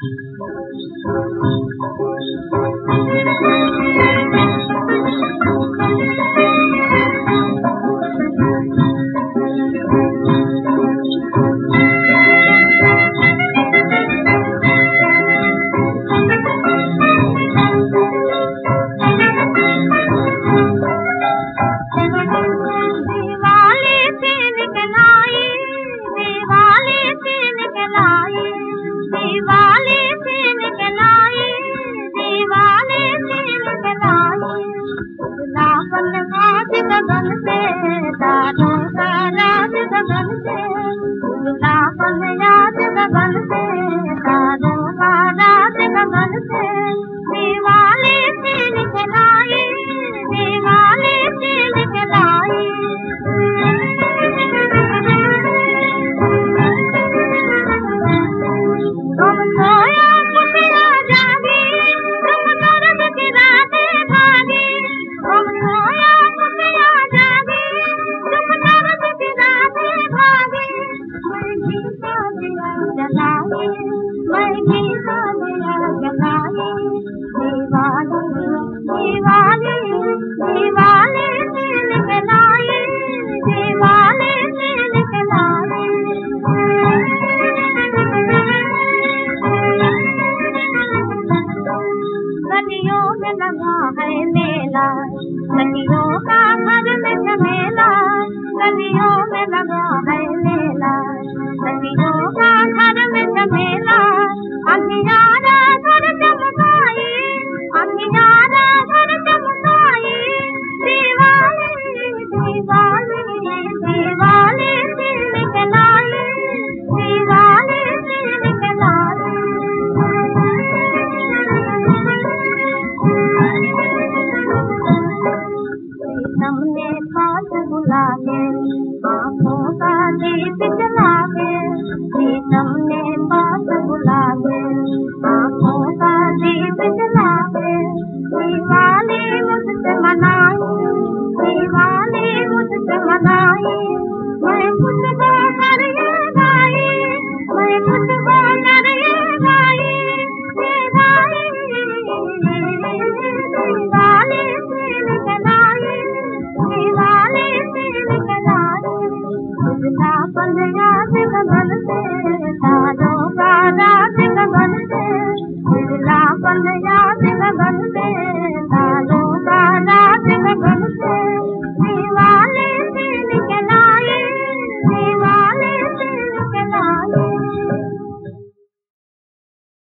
गलियों में लगा है मेला, गलियों का घर में झमेला, गलियों में लगा है मेला, गलियों का घर में झमेला। अंधियारा घर चमकाई, अंधियारा घर चमकाई, दीवाली दीवाली दीवाली से निकल आई, दीवाली से निकल आई। हमने पास बुला के आँखों का दीप जला के, हमने पास बुला के आँखों का दीप जला के, दीवाली मुझसे मनाई, दीवाली मुझसे मनाई। मैं कुछ कर ये गाई, मैं कुछ कर ये गाई, दीवाली दीवाली से निकल आई, दीवाली से निकल आई। उजला पंजाब गगन से, तारों का राज गगन से, उजला पंजाब